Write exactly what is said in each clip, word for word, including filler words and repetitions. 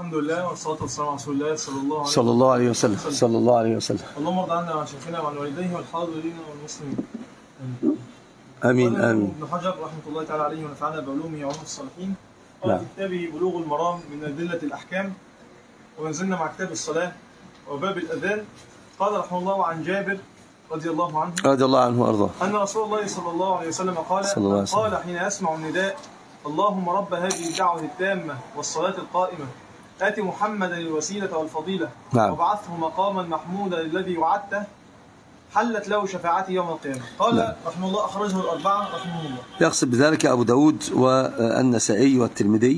الحمد لله والصلاة والسلام على رسول الله صلى الله عليه صلى الله عليه وسلم صلى الله عليه وسلم. اللهم ارض عنا وعن شيخنا وعن والديه والحاضرين والمسلمين. امين امين. ابن حجر رحمه الله تعالى عليه ونفعنا بعلومه وعلوم الصالحين. قال في كتابه بلوغ المرام من أدلة الأحكام، ونزلنا مع كتاب الصلاة وباب الأذان. قال رحمه الله عن جابر رضي الله عنه رضي الله عنه وارضاه أن رسول الله صلى الله عليه وسلم قال صلى الله عليه وسلم. قال حين يسمع النداء: اللهم رب هذه الدعوة التامة والصلاة القائمة آت محمدا الوسيلة والفضيلة نعم. وابعثه مقاما محمودا الذي وعدته حلت له شفاعتي يوم القيامة. قال نعم. رحمه الله أخرجه الأربعة رحمه الله. يقصد بذلك أبو داود والنسائي والترمذي،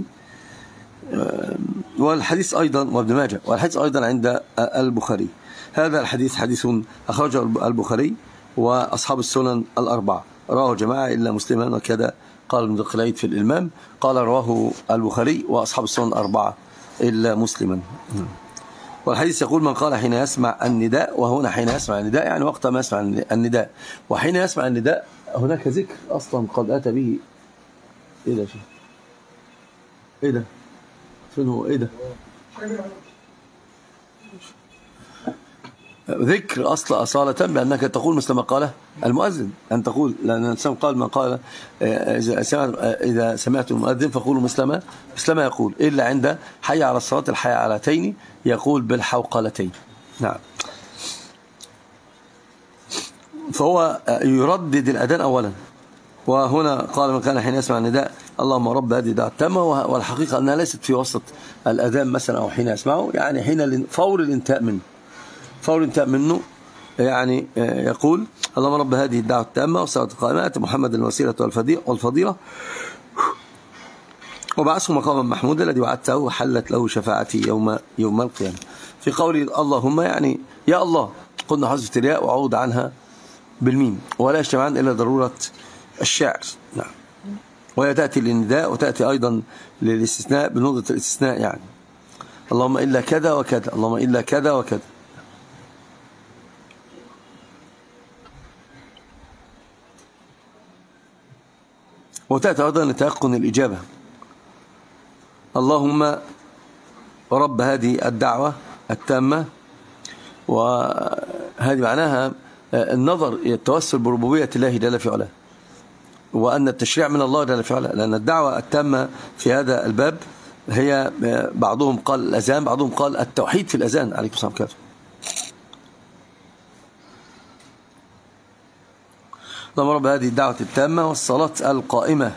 والحديث أيضا وابن ماجه، والحديث أيضا عند البخاري. هذا الحديث حديث أخرجه البخاري وأصحاب السنن الأربعة، رواه جماعة إلا مسلما، وكذا قال ابن دقيق في الإلمام، قال رواه البخاري وأصحاب السنن الأربعة إلا مسلما. والحديث يقول: من قال حين يسمع النداء، وهنا حين يسمع النداء يعني وقت ما يسمع النداء، وحين يسمع النداء هناك ذكر أصلا قد أتى به. إيه ده شيء؟ إيه ده؟ فين هو؟ إيه ده؟ ذكر أصل أصالة بأنك تقول مثل ما قال المؤذن، أن تقول، لأن الإنسان قال من قال إذا سمعت المؤذن فقولوا مثل ما مثل ما يقول، إلا عند حي على الصلاة الحي علتين يقول بالحوقلتين. نعم. فهو يردد الأذان أولا، وهنا قال من كان حين يسمع النداء اللهم رب هذه الدعوة التامة، والحقيقة أنها ليست في وسط الأذان مثلا أو حين يسمعه، يعني حين فور الانتهاء منه فور انتهاء منه يعني يقول: اللهم رب هذه الدعوة التامة والصلاة القائمة آت محمدا الوسيلة والفضيلة وبعثه مقاما محمودا الذي وعدته وحلت له شفاعتي يوم يوم القيامة. في قول اللهم يعني يا الله، قلنا حذف الياء وعوض عنها بالميم، ولا يجتمعان إلا ضرورة الشعر. نعم. وهي تأتي للنداء وتأتي أيضا للاستثناء بنقطة الاستثناء، يعني اللهم إلا كذا وكذا، اللهم إلا كذا وكذا. وتأتي أيضا لتيقن الإجابة: اللهم رب هذه الدعوة التامة. وهذه معناها النظر إلى التوسل بربوبية الله جل في علاه، وأن التشريع من الله جل في علاه، لأن الدعوة التامة في هذا الباب هي بعضهم قال الأذان، بعضهم قال التوحيد في الأذان. عليكم السلام عليكم. اللهم رب هذه الدعوة التامة والصلاة القائمة.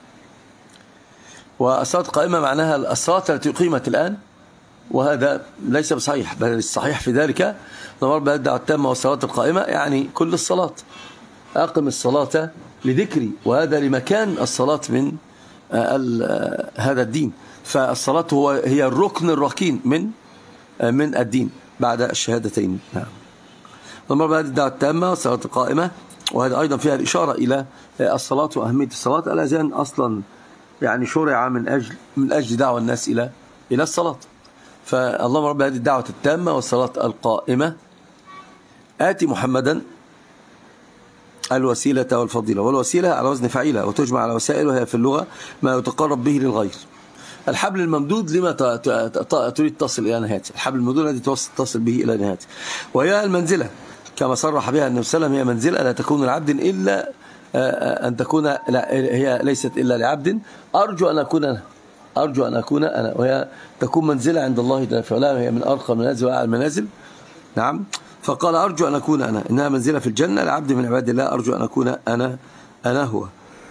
والصلاة القائمة معناها الصلاة التي أقيمت الآن، وهذا ليس بصحيح، بل الصحيح في ذلك اللهم رب هذه الدعوة التامة والصلاة القائمة يعني كل الصلاة. أقم الصلاة لذكري، وهذا لمكان الصلاة من هذا الدين. فالصلاة هو هي الركن الركين من من الدين بعد الشهادتين. نعم. اللهم رب هذه الدعوة التامة والصلاة القائمة، وهذا أيضا فيها الإشارة إلى الصلاة وأهمية الصلاة. الأذان أصلا يعني شرع من أجل من أجل دعوة الناس إلى إلى الصلاة. فاللهم رب هذه الدعوة التامة والصلاة القائمة آتي محمدا الوسيلة والفضيلة. والوسيلة على وزن فعيلة، وتجمع على وسائل، وهي في اللغة ما يتقرب به للغير. الحبل الممدود لما تريد تصل إلى نهايته، الحبل الممدود الذي تصل به إلى نهايته، وهي المنزلة كما صرح بها النبي صلى الله عليه وسلم: هي منزلة لا تكون لعبد إلا أن تكون، لا هي ليست إلا لعبد أرجو أن أكون أنا أرجو أن أكون أنا وهي تكون منزلة عند الله جل في علاه، هي من أرقى المنازل وأعلى المنازل. نعم. فقال أرجو أن أكون أنا، إنها منزلة في الجنة لعبد من عباد الله أرجو أن أكون أنا أنا هو.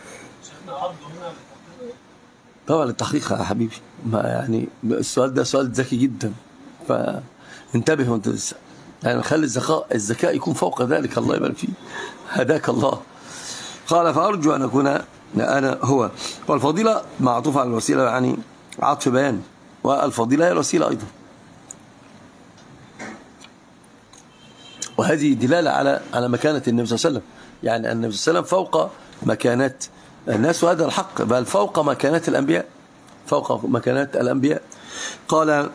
طبعا التحقيق يا حبيبي، ما يعني السؤال ده سؤال ذكي جدا، فانتبه وانت يعني خلي الذكاء الذكاء يكون فوق ذلك. الله يبارك فيه، هداك الله. قال فأرجو أن أكون أنا هو. والفضيلة معطوفة على الوسيلة، يعني عطف بيان، والفضيلة هي الوسيلة أيضا. وهذه دلالة على على مكانة النبي صلى الله عليه وسلم، يعني النبي صلى الله عليه وسلم فوق مكانات الناس، وهذا الحق، بل فوق مكانات الأنبياء فوق مكانات الأنبياء. قال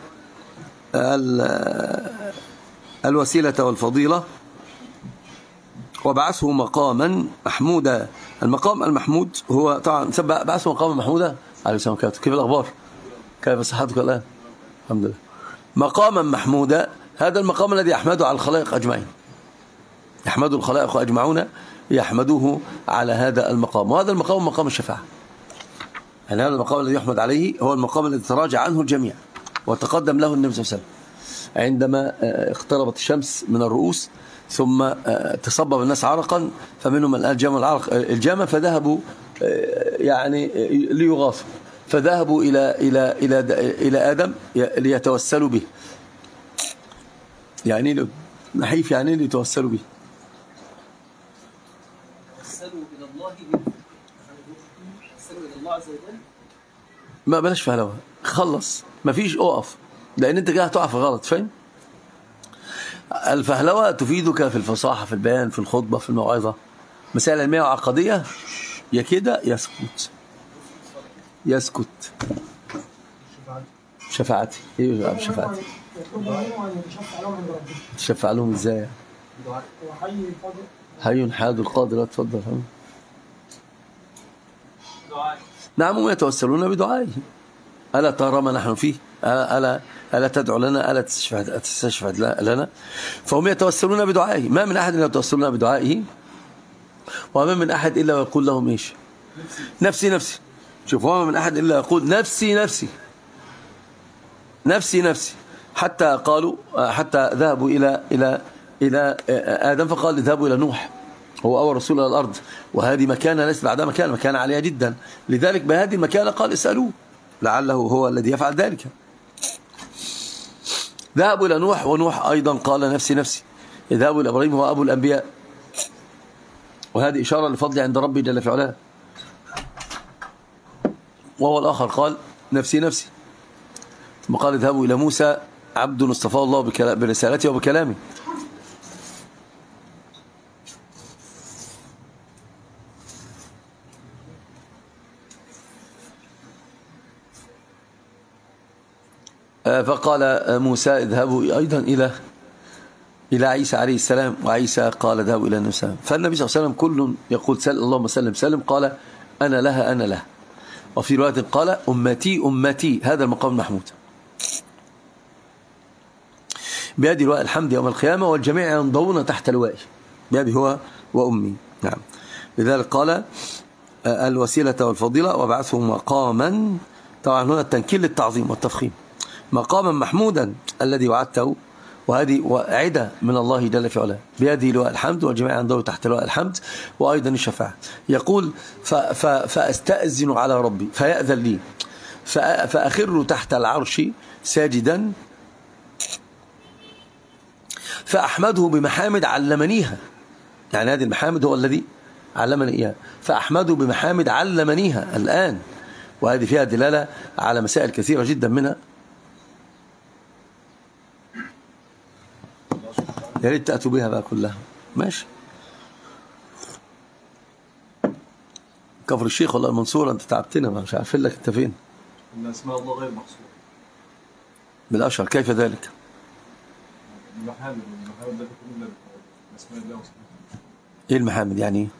الوسيلة والفضيلة وبعثه مقاما محمودا. المقام المحمود هو طبعا بعثه مقاما محمودا. عليه السلام عليكم. كيف الأخبار؟ كيف صحتك الآن؟ الحمد لله. مقاما محمودا، هذا المقام الذي يحمده على الخلائق أجمعين، يحمد الخلائق أجمعون يحمدوه على هذا المقام، وهذا المقام مقام الشفاعة. يعني هذا المقام الذي يحمد عليه هو المقام الذي تراجع عنه الجميع وتقدم له النبي صلى الله عليه وسلم عندما اقتربت الشمس من الرؤوس ثم تصبب الناس عرقا، فمنهم من الجام العرق الجامة فذهبوا يعني ليغاثوا، فذهبوا إلى إلى إلى إلى آدم ليتوسلوا به، يعني نحيف يعني ليتوسلوا به. توسلوا إلى الله توسلوا إلى الله عز وجل. ما بلاش فهلوة، خلص ما فيش اقف، لأن أنت كده هتقع في غلط، فاهم؟ الفهلوة تفيدك في الفصاحة، في البيان، في الخطبة، في الموعظة. مسائل علمية وعقدية يا كده يسكت يسكت. شفاعتي ايه يا شفاعتي؟ تشفع لهم ازاي؟ حي حاد القادر. اتفضل. نعم، هم يتوسلون بدعائه. ألا ترى ما نحن فيه؟ ألا, ألا, ألا تدعو لنا؟ ألا تستشفع, تستشفع لنا؟ فهم يتوسلون بدعائه. ما من أحد يتوسلون بدعائه، وما من أحد إلا ويقول لهم إيش؟ نفسي نفسي. شوف، وما من أحد إلا يقول نفسي نفسي نفسي نفسي. حتى قالوا، حتى ذهبوا إلى إلى إلى آدم فقال اذهبوا إلى نوح، هو أول رسول إلى الأرض، وهذه مكانة ليس بعدها مكان، مكانة عالية جدا، لذلك بهذه المكانة قال اسألوه لعله هو الذي يفعل ذلك. ذهبوا إلى نوح، ونوح أيضا قال نفسي نفسي. اذهبوا إلى إبراهيم هو أبو الأنبياء، وهذه إشارة لفضل عند ربي جل في علاه. وهو الآخر قال نفسي نفسي. ثم قال اذهبوا إلى موسى عبد اصطفاه الله برسالته وبكلامه. فقال موسى اذهبوا أيضا إلى إلى عيسى عليه السلام، وعيسى قال اذهبوا إلى النبي صلى الله عليه وسلم. فالنبي صلى الله عليه وسلم كل يقول سل اللهم سلم سلم، قال أنا لها أنا لها. وفي رواية قال أمتي أمتي. هذا المقام المحمود بيدي لواء الحمد يوم القيامة، والجميع ينضون تحت لوائي، بيدي هو وأمي. نعم، لذلك قال الوسيلة والفضيلة وابعثه مقاما، طبعا هنا التنكيل للتعظيم والتفخيم، مقاما محمودا الذي وعدته. وهذه وعدة من الله جل في علاه، بيده لواء الحمد والجميع عنده تحت لواء الحمد، وأيضا الشفاعة. يقول فأستأذن على ربي فيأذن لي فأخر تحت العرش ساجدا فأحمده بمحامد علمنيها. يعني هذه المحامد هو الذي علمني إياها، فأحمده بمحامد علمنيها الآن. وهذه فيها دلالة على مسائل كثيرة جدا منها، يا ريت تأتوا بها بقى كلها. ماشي. كفر الشيخ ولا المنصورة؟ انت تعبتنا، مش عارفين لك انت فين. ان اسماء الله غير محصورة بالاشهر. كيف ذلك؟ المحامد المحامد ده تكون من اسماء الله وصفاته. ايه المحامد يعني ايه؟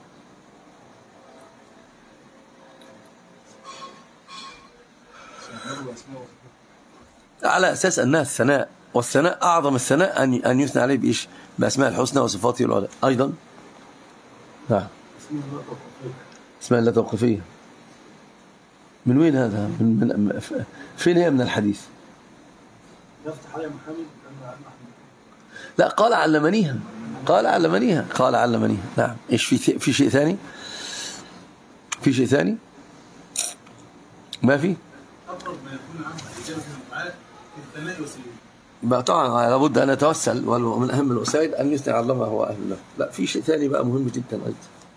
على اساس انها الثناء، والثناء أعظم الثناء أن أن يثنى عليه بإيش؟ بأسماء الحسنى وصفاته العلى. أيضا نعم، اسماء الله توقيفية. من وين هذا؟ من من فين هي من الحديث؟ يفتح علي محمد. لا، قال علمنيها، قال علمنيها، قال علمنيها. نعم. إيش في في شيء ثاني؟ في شيء ثاني؟ ما في؟ أقرب ما يكون عنه إجابة الدعاء في الثناء والسجود. بقى طبعا لابد أن نتوسل، ومن أهم الوسائل أن يثني على الله ما هو أهل له. لا، في شيء ثاني بقى مهم جدا أيضا.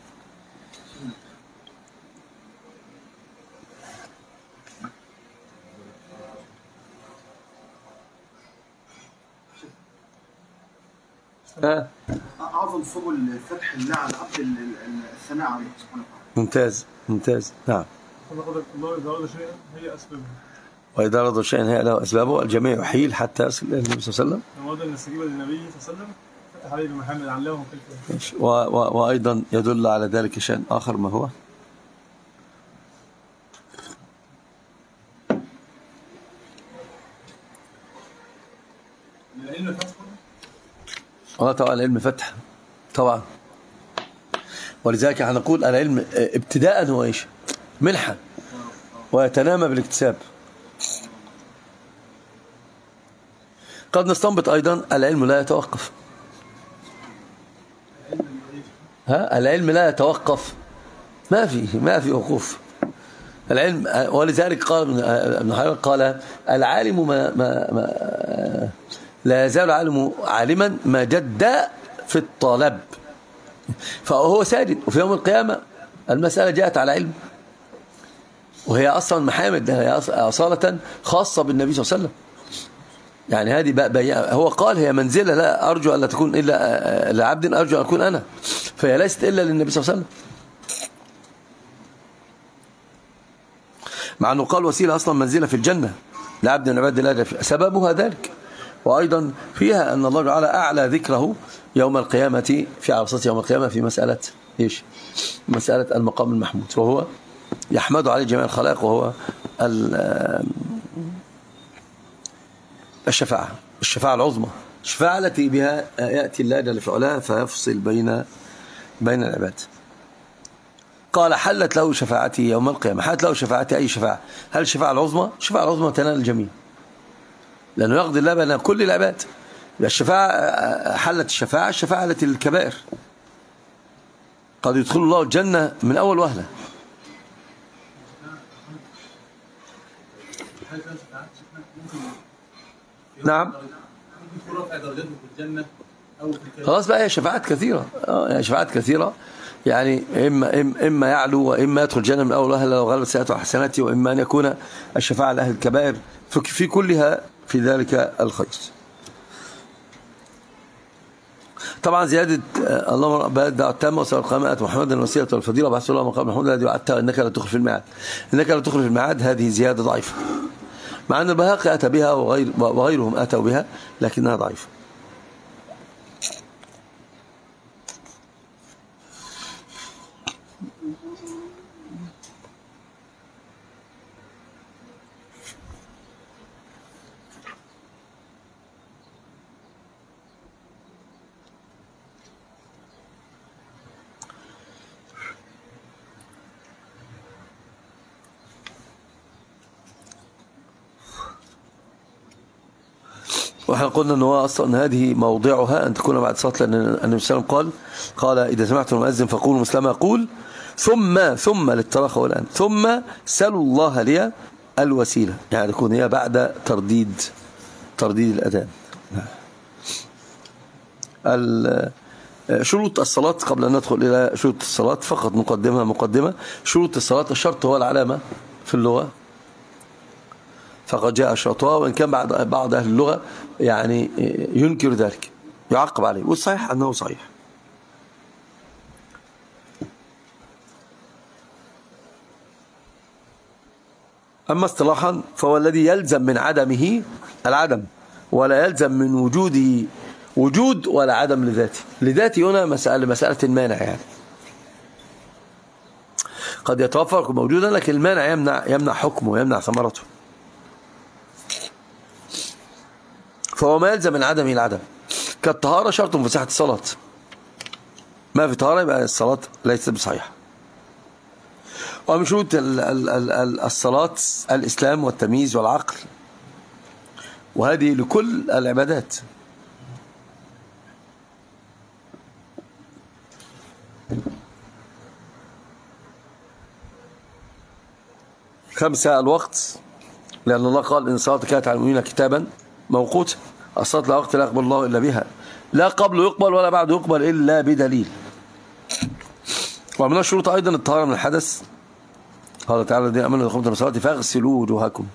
ها؟ أعظم سبل فتح الله على عبد الثناء عليه سبحانه وتعالى. ممتاز ممتاز. نعم. الله إذا أراد شيئا هي أسبابه، وإذا رضى شيئا هي له أسبابه، الجميع يحيل حتى يصل إلى النبي صلى الله عليه وسلم. أراد أن يستجيب للنبي صلى الله عليه وسلم فتح عليه بمحمد علمه كيف. و و وأيضا يدل على ذلك شيء آخر، ما هو؟ العلم فتح. اه طبعا العلم فتح طبعا، ولذلك هنقول العلم ابتداء هو ايش؟ منحة، ويتنامى بالاكتساب. قد نستنبط ايضا العلم لا يتوقف. ها العلم لا يتوقف، ما في ما في وقوف العلم. ولذلك قال ابن حجر قال العالم ما ما ما لا يزال العالم عالما ما جد في الطلب، فهو ساجد. وفي يوم القيامة المسألة جاءت على علم، وهي أصلا محامد، هي أصالة خاصة بالنبي صلى الله عليه وسلم. يعني هذه بقى بقى هو قال هي منزلة لا أرجو أن لا تكون إلا لعبد أرجو أن أكون أنا، فهي ليست إلا للنبي صلى الله عليه وسلم، مع أنه قال وسيلة أصلا منزلة في الجنة لعبد من عباد الله، سببها ذلك. وأيضا فيها أن الله تعالى أعلى ذكره يوم القيامة في عرصات يوم القيامة في مسألة إيش؟ مسألة المقام المحمود، وهو يحمد عليه جميع الخلائق، وهو الشفاعة الشفاعة العظمى، الشفاعة التي بها يأتي الله جل في علاه فيفصل بين بين العباد. قال حلت له شفاعتي يوم القيامة. حلت له شفاعتي أي شفاعة؟ هل الشفاعة العظمى؟ الشفاعة العظمى تنال الجميع، لأنه يقضي الله بين كل العباد. الشفاعة حلت الشفاعة الشفاعة التي للكبائر، قد يدخل الله الجنة من أول وهلة. نعم خلاص بقى، هي شفاعات كثيرة، اه شفاعات كثيرة، يعني إما, إما يعلو وإما يدخل الجنة من أول وهلة لو غلبت سيئاته وحسناته، وإما أن يكون الشفاعة لأهل الكبائر، في كلها في ذلك الخير. طبعا زيادة اللهم بدع التامة وسأل القامات محمدا الوسيلة والفضيلة وبعث الله مقام محمود الذي وعدته إنك لا تخلف الميعاد. إنك لا تخلف الميعاد هذه زيادة ضعيفة، مع أن البهاقي أتى بها وغير وغيرهم أتوا بها، لكنها ضعيفة. وإحنا قلنا أنه أصلا هذه موضعها أن تكون بعد صلاة، لأن النبي صلى الله عليه وسلم قال قال إذا سمعتم المؤذن فقولوا مسلما يقول ثم ثم للتراخى والآن ثم سلوا الله لي الوسيلة، يعني تكون هي بعد ترديد ترديد الأذان. شروط الصلاة قبل أن ندخل إلى شروط الصلاة فقط مقدمة مقدمة شروط الصلاة. الشرط هو العلامة في اللغة، فقد جاء شرطها، وإن كان بعض بعض أهل اللغة يعني ينكر ذلك يعقب عليه، والصحيح أنه صحيح. أما اصطلاحا فهو الذي يلزم من عدمه العدم، ولا يلزم من وجوده وجود ولا عدم لذاته. لذاته هنا مسألة مسألة المانع، يعني قد يتوفر موجودا لكن المانع يمنع يمنع حكمه ويمنع ثمرته، فهو ما يلزم من عدمه العدم. كالطهارة شرط في صحة الصلاة، ما في طهارة يبقى الصلاة ليست بصحيحة. ومن شروط الصلاة الإسلام والتمييز والعقل، وهذه لكل العبادات. خمسة الوقت، لأن الله قال إن الصلاة كانت على المؤمنين كتابا موقوتا. الصلاة لا وقت لا يقبل الله إلا بها، لا قبل يقبل ولا بعد يقبل إلا بدليل. ومن الشروط أيضا الطهارة من الحدث، قال تعالى الذين آمنوا إذا قمتم إلى الصلاة فاغسلوا وجوهكم.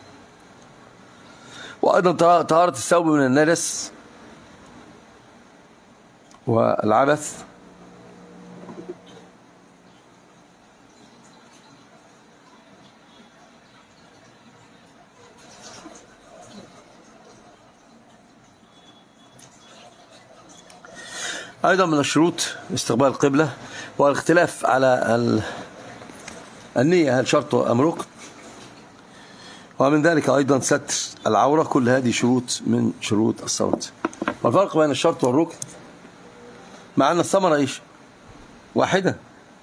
وأيضا طهارة الثوب من النجس والعبث. أيضا من الشروط استقبال القبلة، والاختلاف على النية هل شرط أم ركن. ومن ذلك أيضا ستر العورة. كل هذه شروط من شروط الصلاة. والفرق بين الشرط والركن مع أن الثمرة إيش واحدة.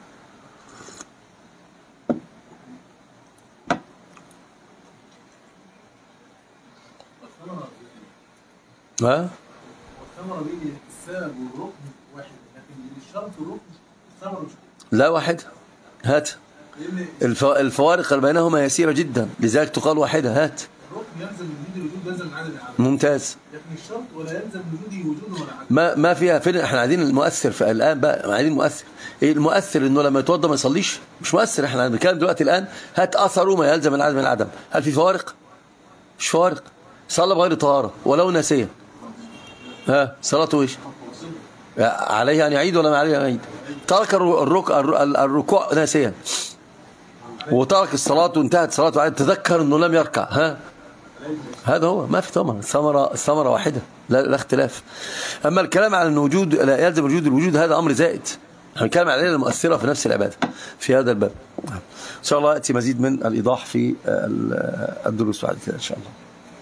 ها الثمرة دي السبب والركن واحد، لكن الشرط والركن الثمرة مش لا واحد. هات الف... الفوارق بينهما يسيرة جدا، لذلك تقال واحدة. هات. الركن يلزم وجود الوجود، يلزم عدد العدد. ممتاز. لكن الشرط ولا يلزم وجودي وجود ولا عدد. ما ما فيها فين. احنا عايزين المؤثر في الآن بقى، عايزين مؤثر. ايه المؤثر؟ انه لما يتوضى ما يصليش، مش مؤثر. احنا بنتكلم دلوقتي الآن هات أثره ما يلزم العدد من العدم. هل في فوارق؟ مش فوارق. صلى بغير طهارة ولو ناسيا، ها صلاته ايش؟ عليه أن يعيد ولا ما عليه أن يعيد؟ ترك الرك... الركوع ناسيا وترك الصلاة وانتهت صلاته وعاد تذكر انه لم يركع، ها هذا هو. ما في ثمرة. الثمرة الثمرة واحدة، لا, لا اختلاف. اما الكلام على ان وجود لا يلزم وجود الوجود هذا امر زائد. هنتكلم على المؤثرة في نفس العبادة في هذا الباب. ان شاء الله ياتي مزيد من الايضاح في الدروس بعد كده ان شاء الله.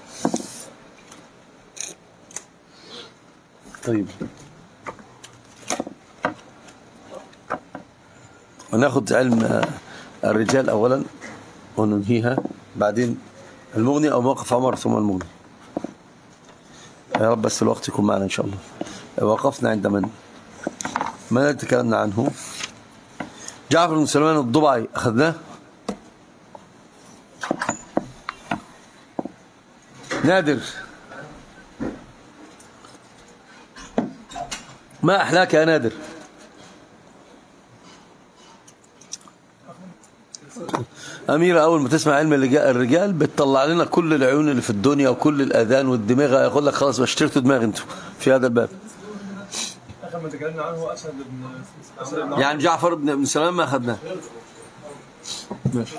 طيب وناخذ علم الرجال اولا وننهيها، بعدين المغني او موقف عمر ثم المغني. يا رب بس الوقت يكون معنا ان شاء الله. وقفنا عند من ما تكلمنا عنه؟ جعفر بن سليمان الضبعي اخذناه. نادر ما احلاك يا نادر؟ أميرة أول ما تسمع علم الرجال بتطلع لنا كل العيون اللي في الدنيا وكل الأذان والدماغ. يقول لك خلاص اشتريتوا دماغ انتوا في هذا الباب. آخر ما تكلمنا عنه أسد بن أسد بن يعني جعفر بن سليمان ما أخذناه. ماشي.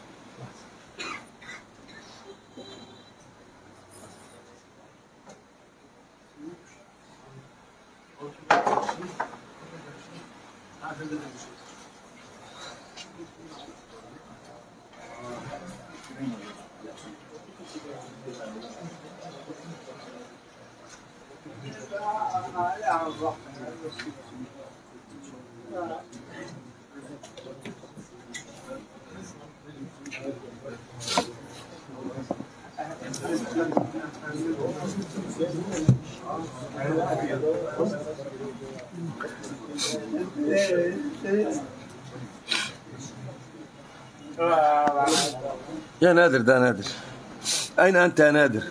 يا نادر، ده نادر. أين أنت يا نادر؟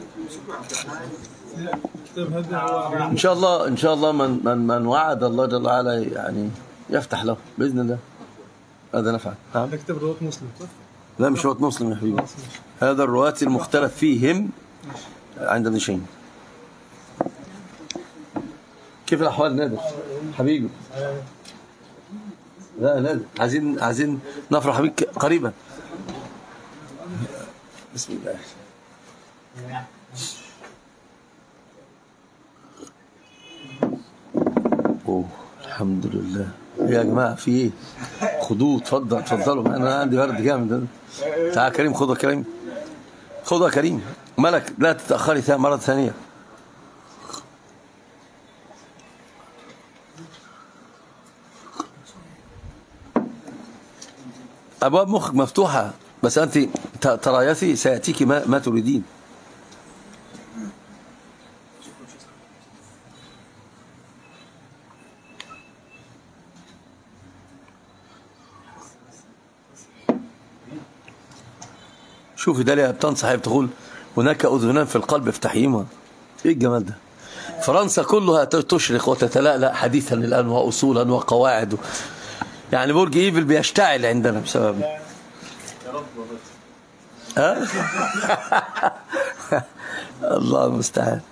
إن شاء الله إن شاء الله من من من وعد الله جل وعلا يعني يفتح له بإذن الله. هذا نفعل. نعم. كتاب رواة مسلم صح؟ لا مش رواة مسلم يا حبيبي. هذا الرواة المختلف فيهم عند ابن شين. كيف الأحوال نادر حبيبي؟ لا نادر، عايزين عايزين نفرح بك قريبا. بسم الله. أوه الحمد لله. يا جماعة في ايه؟ خدوه. اتفضل اتفضلوا. انا عندي برد جامد. تعال كريم خدها كريم. خدها كريم. ملك لا تتأخري مرة ثانية. أبواب مخك مفتوحة بس أنت ترايثي سيأتيك ما, ما تريدين. شوفي داليا بتنصح بتقول هناك أذنان في القلب افتحيهما. إيه الجمال ده؟ فرنسا كلها تشرق وتتلألأ حديثا الآن وأصولا وقواعد. يعني برج إيفل بيشتعل عندنا بسبب يا رب ها؟ الله المستعان.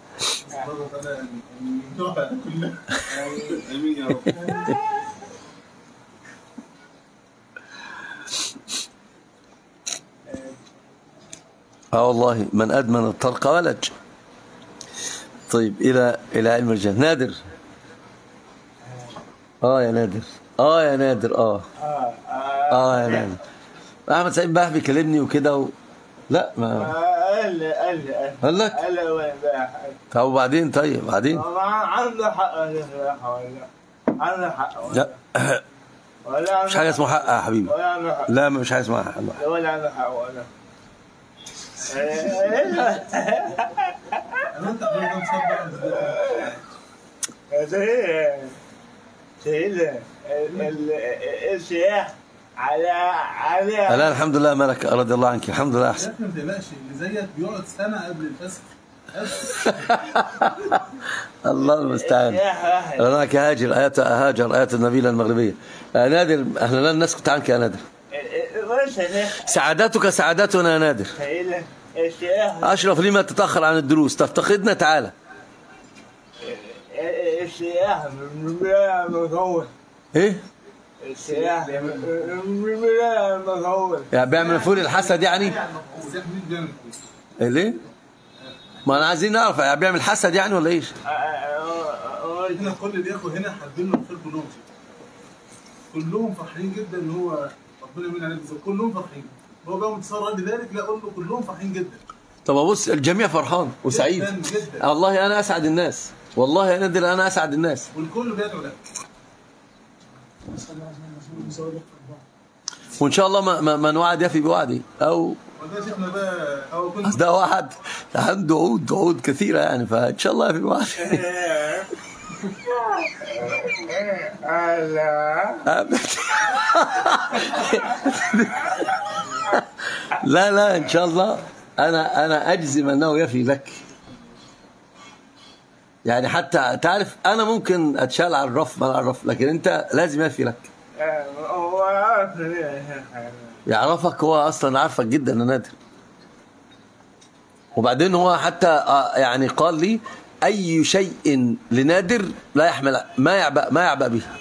اه والله من أدمن الطرق ولج. طيب إلى إلى علم الرجال. نادر. اه يا نادر. اه يا نادر. اه اه يا نادر. احمد سعيد بقى بيكلمني وكده و... لا ما قال لي قال لي قال لك قال لي وين بقى؟ طب وبعدين طيب بعدين عنده حق ولا عنده حق ولا لا ولا مش حاجه اسمها حق يا حبيبي ولا عنده حق لا مش حاجه اسمها حق ولا عنده حق ولا انا انت حضرتك مصدق زي زي الشيخ على على لا الحمد لله ملك رضي الله عنك الحمد لله يا احسن اخي ما تقلقش اللي زيك بيقعد سنه قبل الفسخ الله المستعان. رناك هاجر آيات هاجر آيات النبيلة المغربية. يا نادر احنا لا نسكت عنك يا نادر. سعادتك سعادتنا يا نادر. أشرف لما تتأخر عن الدروس تفتقدنا تعالى. السياح مطول. ايه؟ السياح مطول. يعني بيعمل فول الحسد يعني؟ السياح مين بيعمل ايه ليه؟ ما انا عايزين نعرف يعني بيعمل حسد يعني ولا ايش؟ هنا كل اللي ياخد هنا حابين له الخير كلهم كلهم فرحانين جدا ان هو ربنا يمين عليه بالظبط كلهم فرحين هو بقى متصور لذلك لا اقول له كلهم فرحين جدا. طب ابص الجميع فرحان وسعيد جدا جدا والله انا اسعد الناس والله يا نادر انا اسعد الناس والكل بيدعو لك وان شاء الله ما ما, ما نوعد يفي بوعدي او وده شيخنا بقى او كنت ده واحد عنده عود عود كثيره يعني فان شاء الله يفي بوعدي. لا لا ان شاء الله انا انا اجزم انه يفي لك يعني حتى تعرف انا ممكن اتشال على الرف ما على الرف لكن انت لازم يفي لك. يعرفك هو اصلا عارفك جدا يا نادر وبعدين هو حتى يعني قال لي اي شيء لنادر لا يحمل ما يعبأ ما يعبأ به.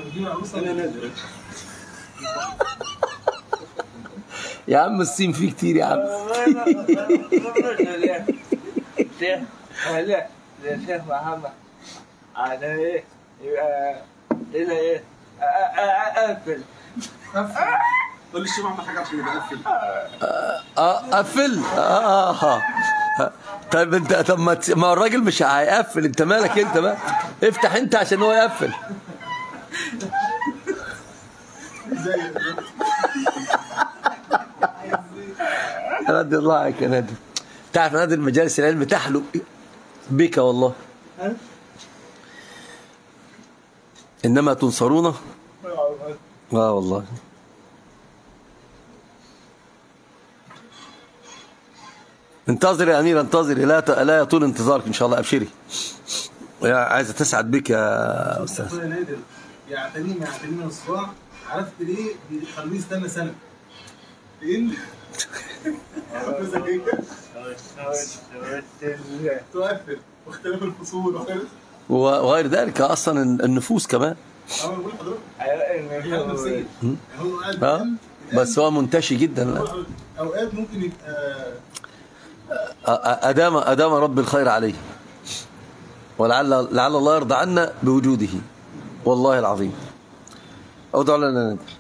يا عم السين فيه كتير يا عم. لا يا شيخ محمد على ايه يبقى الى ايه اقفل قول لي الشيخ محمد حاجه عشان يبقى قفل. اه قفل اه طيب انت طب ما ما الراجل مش هيقفل انت مالك انت بقى افتح انت عشان هو يقفل. رضي الله عنك يا نادر. تعرف نادر مجالس العلم تحلو بك والله انما تنصرون اه والله. انتظري يا امير انتظري لا لا يطول انتظارك ان شاء الله ابشري يا عايزه تسعد بك يا استاذ. يا نادر يعتني ما يعتني من الصراع عرفت ليه بيخليه يستنى سنه لان تؤثر واختلاف الفصول وغير ذلك اصلا النفوس كمان اه بس هو منتشي جدا. اوقات ممكن يبقى ادام ادام رب الخير عليه ولعل لعل الله يرضى عنا بوجوده والله العظيم. ادعو لنا نادر.